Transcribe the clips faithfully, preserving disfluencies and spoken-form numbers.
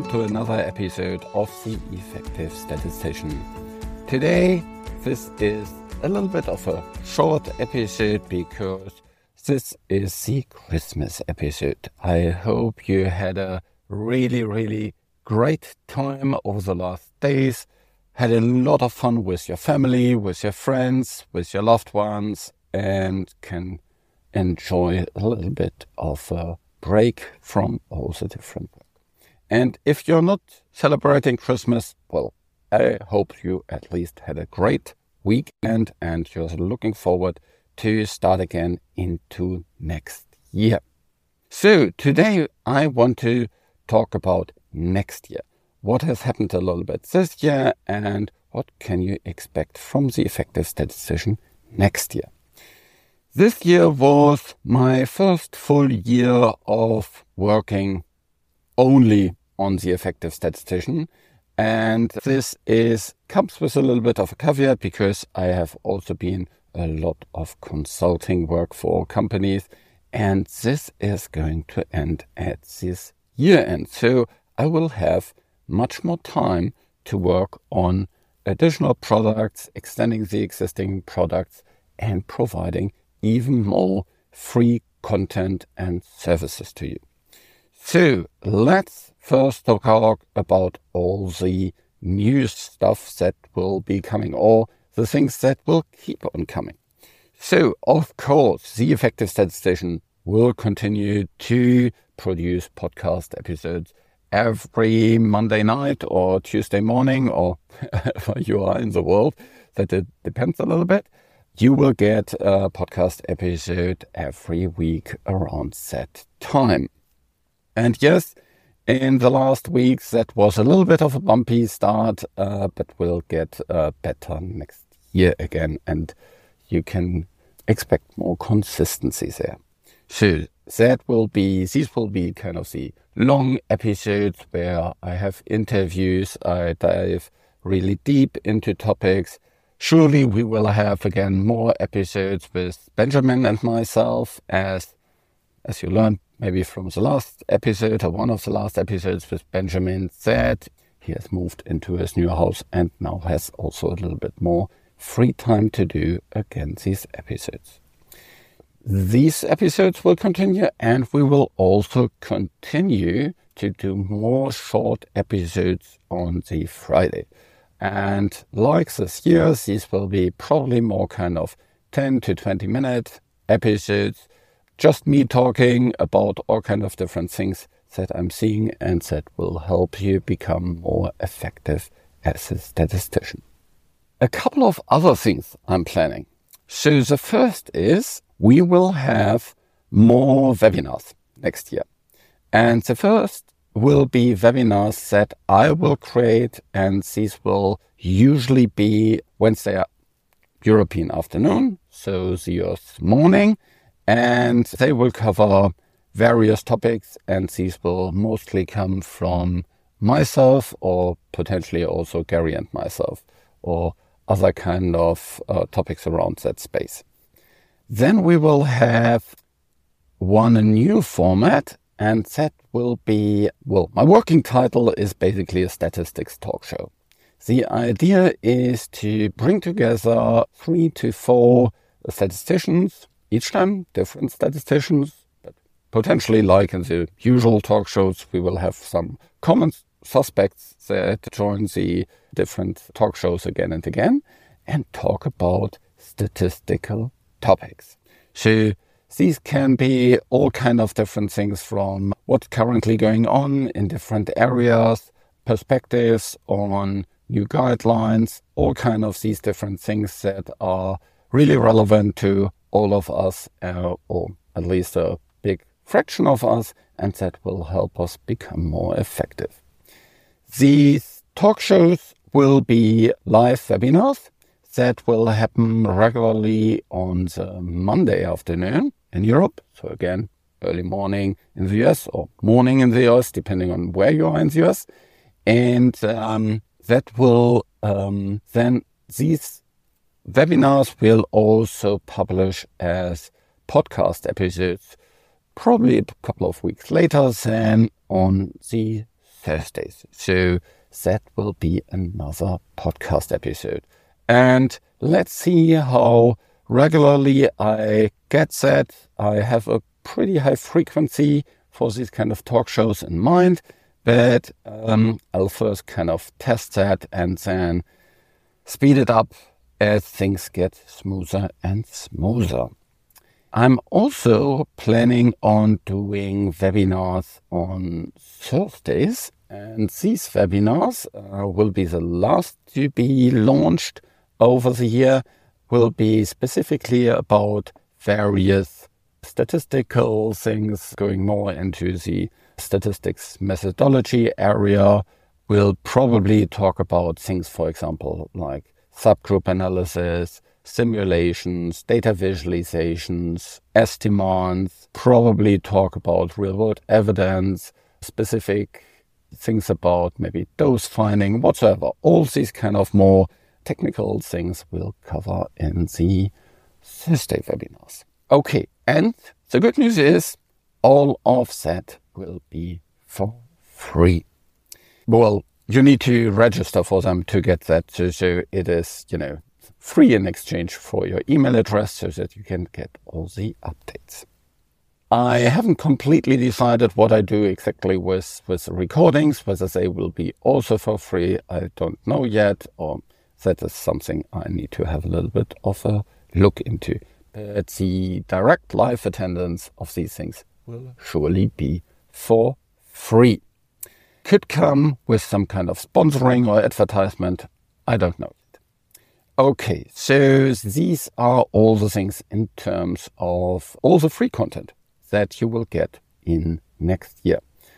to another episode of The Effective Statistician. Today, this is a little bit of a short episode because this is the Christmas episode. I hope you had a really, really great time over the last days, had a lot of fun with your family, with your friends, with your loved ones, and can enjoy a little bit of a break from all the different work. And if you're not celebrating Christmas, well, I hope you at least had a great weekend and you're looking forward to start again into next year. So today I want to talk about next year. What has happened a little bit this year and what can you expect from the Effective Statistician next year? This year was my first full year of working only on the Effective Statistician, and this is comes with a little bit of a caveat because I have also been a lot of consulting work for companies, and this is going to end at this year end. So I will have much more time to work on additional products, extending the existing products, and providing even more free content and services to you. So let's first talk about all the new stuff that will be coming, or the things that will keep on coming. So, of course, the Effective Statistician will continue to produce podcast episodes every Monday night or Tuesday morning, or wherever you are in the world. That it depends a little bit. You will get a podcast episode every week around that time. And yes, in the last weeks, that was a little bit of a bumpy start, uh, but we'll get uh, better next year again, and you can expect more consistency there. So that will be, these will be kind of the long episodes where I have interviews, I dive really deep into topics. Surely we will have again more episodes with Benjamin and myself, as as you learned maybe from the last episode or one of the last episodes with Benjamin, that he has moved into his new house and now has also a little bit more free time to do again these episodes. These episodes will continue, and we will also continue to do more short episodes on the Friday. And like this year, these will be probably more kind of ten to twenty minute episodes, just me talking about all kind of different things that I'm seeing and that will help you become more effective as a statistician. A couple of other things I'm planning. So the first is we will have more webinars next year. And the first will be webinars that I will create, and these will usually be Wednesday European afternoon, so the U S morning, and they will cover various topics, and these will mostly come from myself or potentially also Gary and myself or other kind of uh, topics around that space. Then we will have one a new format, and that will be, well, my working title is basically a statistics talk show. The idea is to bring together three to four statisticians, each time different statisticians, but potentially like in the usual talk shows, we will have some common suspects that join the different talk shows again and again and talk about statistical topics. So these can be all kind of different things, from what's currently going on in different areas, perspectives on new guidelines, all kind of these different things that are really relevant to all of us, uh, or at least a big fraction of us, and that will help us become more effective. These talk shows will be live webinars that will happen regularly on the Monday afternoon in Europe. So again, early morning in the U S or morning in the U S, depending on where you are in the U S. And um, that will um, then, these webinars will also publish as podcast episodes, probably a couple of weeks later than on the Thursdays. So that will be another podcast episode. And let's see how regularly I get that. I have a pretty high frequency for these kind of talk shows in mind, but um, I'll first kind of test that and then speed it up as things get smoother and smoother. I'm also planning on doing webinars on Thursdays, and these webinars uh, will be the last to be launched over the year, will be specifically about various statistical things, going more into the statistics methodology area. We'll probably talk about things, for example, like subgroup analysis, simulations, data visualizations, estimates, probably talk about real-world evidence, specific things about maybe dose finding, whatsoever. All these kind of more technical things we'll cover in the Thursday webinars. Okay, and the good news is all of that will be for free. Well, you need to register for them to get that, so, so it is, you know, free in exchange for your email address so that you can get all the updates. I haven't completely decided what I do exactly with, with the recordings, whether they will be also for free, I don't know yet, or that is something I need to have a little bit of a look into. But the direct live attendance of these things will surely be for free. Could come with some kind of sponsoring or advertisement, I don't know. Okay, so these are all the things in terms of all the free content that you will get in next year.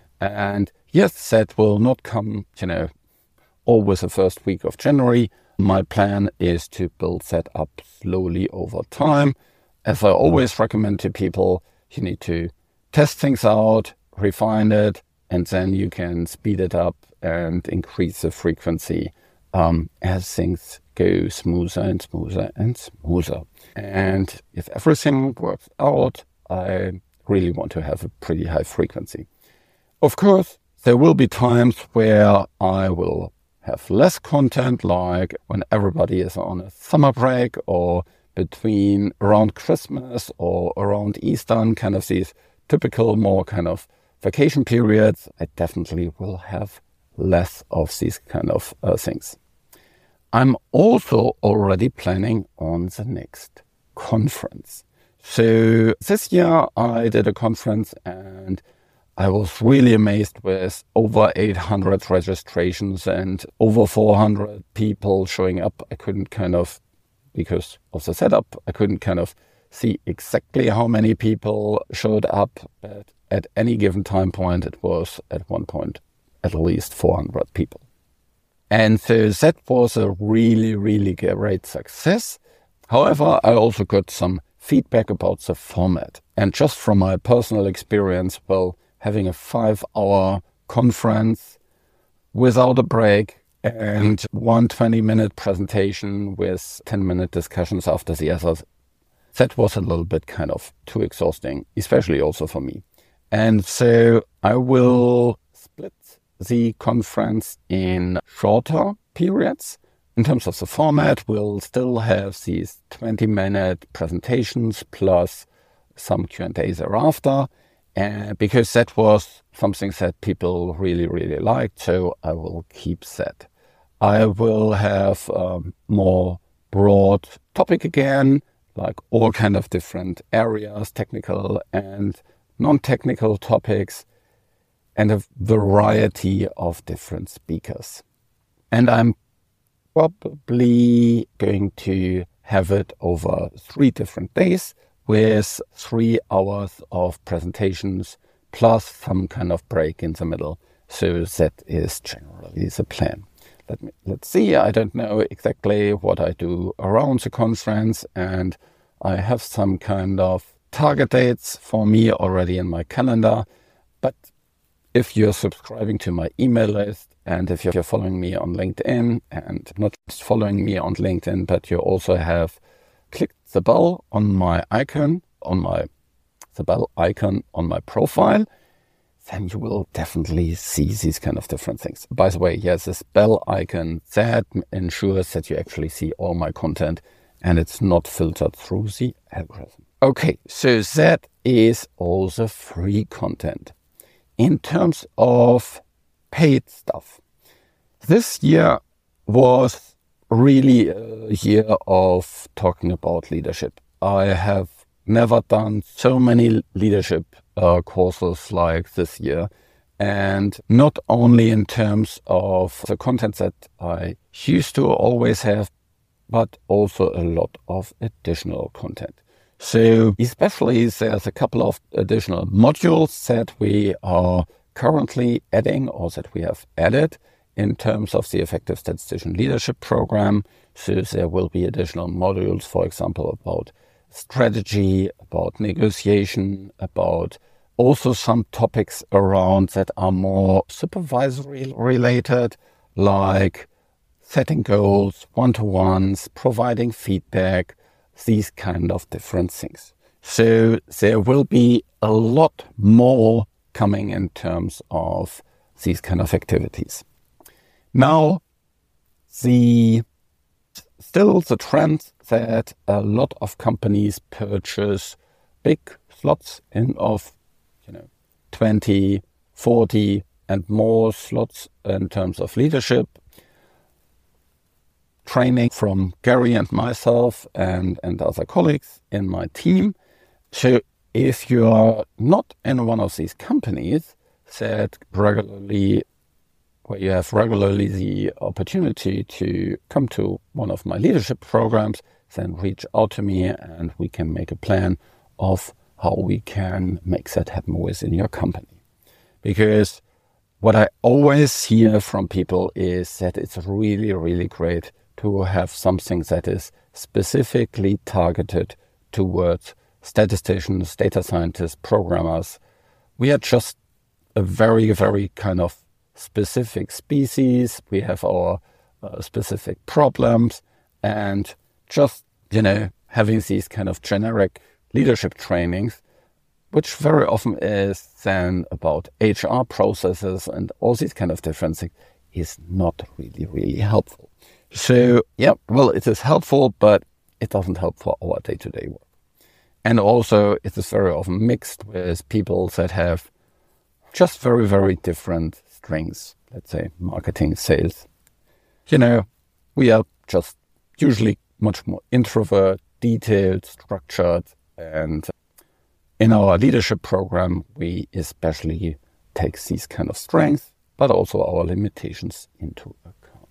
And yes, that will not come, you know, always the first week of January. My plan is to build that up slowly over time. As I always recommend to people, you need to test things out, refine it, and then you can speed it up and increase the frequency um, as things go smoother and smoother and smoother. And if everything works out, I really want to have a pretty high frequency. Of course, there will be times where I will have less content, like when everybody is on a summer break or between around Christmas or around Easter, kind of these typical more kind of vacation periods. I definitely will have less of these kind of uh, things. I'm also already planning on the next conference. So this year I did a conference and I was really amazed with over eight hundred registrations and over four hundred people showing up. I couldn't kind of, because of the setup, I couldn't kind of see exactly how many people showed up, but at any given time point, it was at one point at least four hundred people. And so that was a really, really great success. However, I also got some feedback about the format. And just from my personal experience, well, having a five-hour conference without a break and one twenty-minute presentation with ten-minute discussions after the others, that was a little bit kind of too exhausting, especially also for me. And so I will split the conference in shorter periods. In terms of the format, we'll still have these twenty-minute presentations plus some Q and A thereafter, uh, because that was something that people really, really liked, so I will keep that. I will have um, more broad topic again, like all kind of different areas, technical and non-technical topics, and a variety of different speakers. And I'm probably going to have it over three different days with three hours of presentations plus some kind of break in the middle. So that is generally the plan. Let me, let's see, I don't know exactly what I do around the conference, and I have some kind of target dates for me already in my calendar. But if you're subscribing to my email list, and if you're following me on LinkedIn, and not just following me on LinkedIn, but you also have clicked the bell on my icon, on my the bell icon on my profile, then you will definitely see these kind of different things. By the way, yes, this bell icon, that ensures that you actually see all my content and it's not filtered through the algorithm. Okay, so that is all the free content. In terms of paid stuff, this year was really a year of talking about leadership. I have never done so many leadership uh, courses like this year. And not only in terms of the content that I used to always have, but also a lot of additional content. So especially there's a couple of additional modules that we are currently adding or that we have added in terms of the Effective Statistician Leadership Program. So there will be additional modules, for example, about strategy, about negotiation, about also some topics around that are more supervisory related, like setting goals, one-to-ones, providing feedback, these kind of different things. So there will be a lot more coming in terms of these kind of activities. Now, the still the trend that a lot of companies purchase big slots in of, you know, twenty, forty and more slots in terms of leadership training from Gary and myself and, and other colleagues in my team. So if you are not in one of these companies that regularly, where you have regularly the opportunity to come to one of my leadership programs, then reach out to me and we can make a plan of how we can make that happen within your company. Because what I always hear from people is that it's really, really great to have something that is specifically targeted towards statisticians, data scientists, programmers. We are just a very, very kind of specific species. We have our uh, specific problems, and just, you know, having these kind of generic leadership trainings, which very often is then about H R processes and all these kind of different things, is not really, really helpful. So, yeah, well, it is helpful, but it doesn't help for our day-to-day work. And also, it is very often mixed with people that have just very, very different strengths, let's say marketing, sales. You know, we are just usually much more introvert, detailed, structured, and in our leadership program, we especially take these kind of strengths, but also our limitations into account.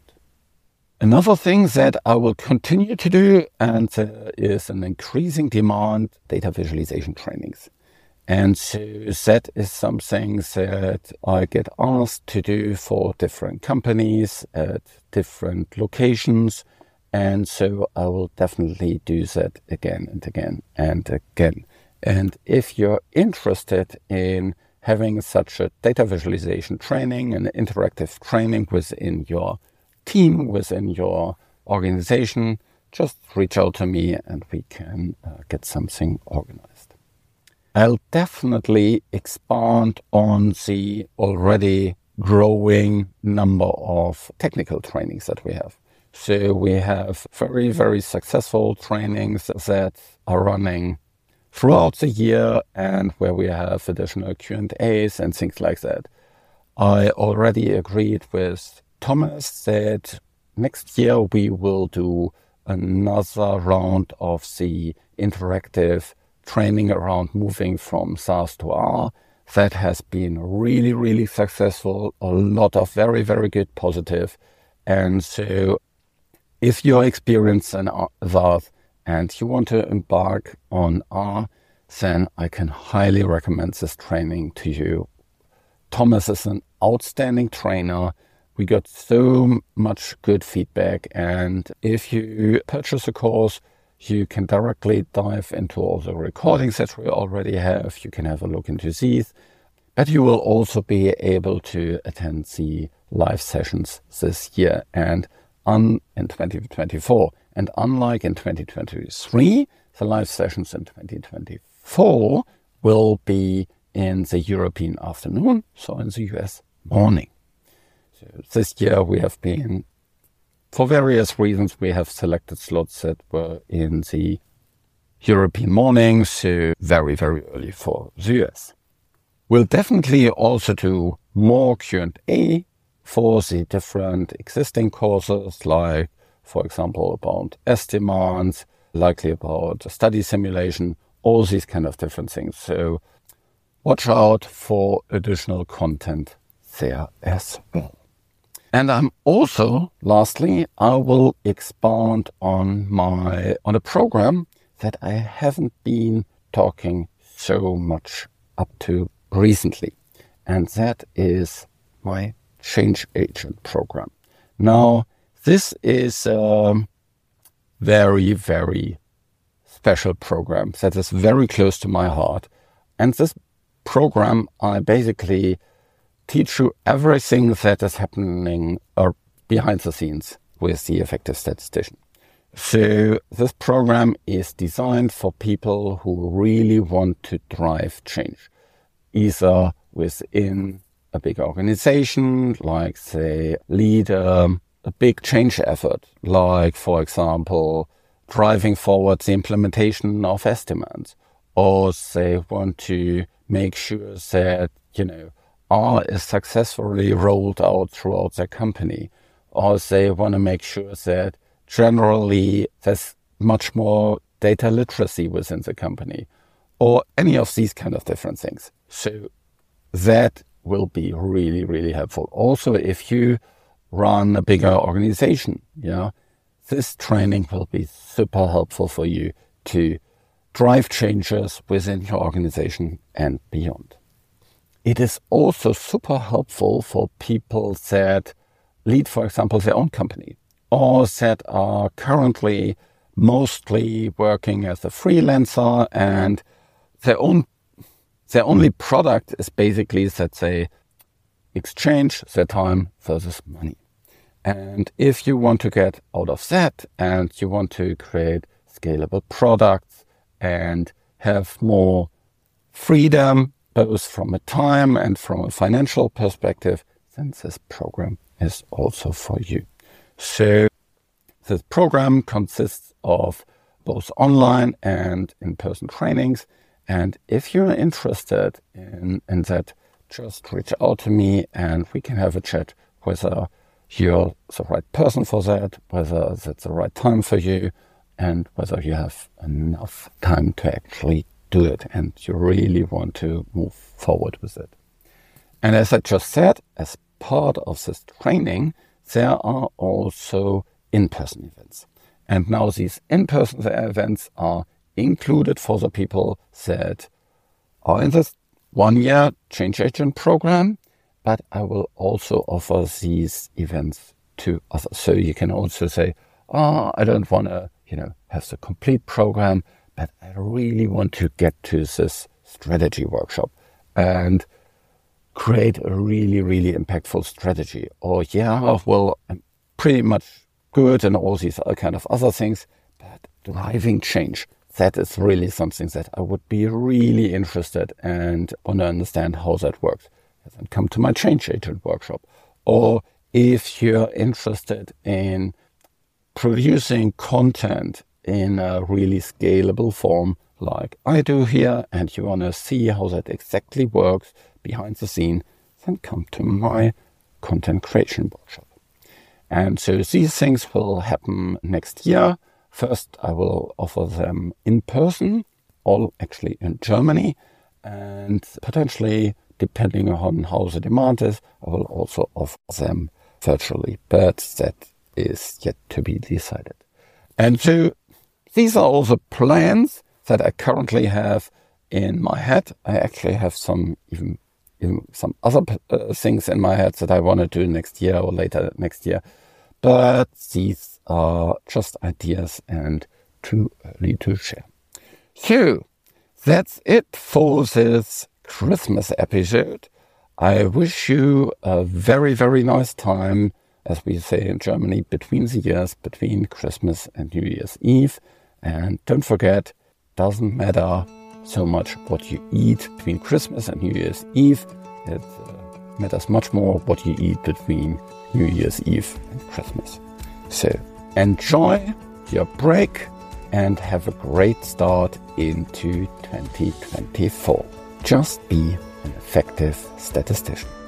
Another thing that I will continue to do, and there is an increasing demand, data visualization trainings. And so that is something that I get asked to do for different companies at different locations. And so I will definitely do that again and again and again. And if you're interested in having such a data visualization training and interactive training within your team, within your organization, just reach out to me and we can uh, get something organized. I'll definitely expand on the already growing number of technical trainings that we have. So we have very, very successful trainings that are running throughout the year and where we have additional Q and A's and things like that. I already agreed with Thomas that next year we will do another round of the interactive training around moving from SaaS to R. That has been really, really successful. A lot of very, very good positive. And so if you're experienced in that and you want to embark on R, then I can highly recommend this training to you. Thomas is an outstanding trainer. We got so much good feedback, and if you purchase a course, you can directly dive into all the recordings that we already have. You can have a look into these, but you will also be able to attend the live sessions this year and on in twenty twenty-four. And unlike in twenty twenty-three, the live sessions in twenty twenty-four will be in the European afternoon, so in the U S morning. So this year we have been, for various reasons, we have selected slots that were in the European morning, so very, very early for the U S. We'll definitely also do more Q and A for the different existing courses, like, for example, about S demands, likely about study simulation, all these kind of different things. So watch out for additional content there as well. And I'm also, lastly, I will expand on my on a program that I haven't been talking so much up to recently, and that is my Change Agent program. Now, this is a very, very special program that is very close to my heart. And this program, I basically teach you everything that is happening uh, behind the scenes with the effective statistician. So this program is designed for people who really want to drive change, either within a big organization, like say lead um, a big change effort, like for example, driving forward the implementation of estimates, or they want to make sure that, you know, R is successfully rolled out throughout their company, or they want to make sure that generally there's much more data literacy within the company, or any of these kind of different things. So that will be really, really helpful. Also, if you run a bigger organization, yeah, this training will be super helpful for you to drive changes within your organization and beyond. It is also super helpful for people that lead, for example, their own company, or that are currently mostly working as a freelancer, and their own their only product is basically that they exchange their time versus money. And if you want to get out of that and you want to create scalable products and have more freedom, both from a time and from a financial perspective, then this program is also for you. So this program consists of both online and in-person trainings. And if you're interested in, in that, just reach out to me and we can have a chat whether you're the right person for that, whether that's the right time for you, and whether you have enough time to actually do it and you really want to move forward with it. And as I just said, as part of this training, there are also in-person events. And now these in-person events are included for the people that are in this one-year Change Agent program, but I will also offer these events to others. So you can also say, oh, I don't want to, you know, have the complete program, but I really want to get to this strategy workshop and create a really, really impactful strategy. Or, yeah, well, I'm pretty much good and all these kind of other things, but driving change, that is really something that I would be really interested and want to understand how that works. Then come to my Change Agent workshop. Or if you're interested in producing content in a really scalable form like I do here, and you want to see how that exactly works behind the scene, then come to my content creation workshop. And so these things will happen next year. First, I will offer them in person, all actually in Germany, and potentially, depending on how the demand is, I will also offer them virtually, but that is yet to be decided. And so these are all the plans that I currently have in my head. I actually have some even, even some other uh, things in my head that I want to do next year or later next year, but these are just ideas and too early to share. So that's it for this Christmas episode. I wish you a very, very nice time, as we say in Germany, between the years, between Christmas and New Year's Eve. And don't forget, doesn't matter so much what you eat between Christmas and New Year's Eve. It uh, matters much more what you eat between New Year's Eve and Christmas. So enjoy your break and have a great start into twenty twenty-four. Just be an effective statistician.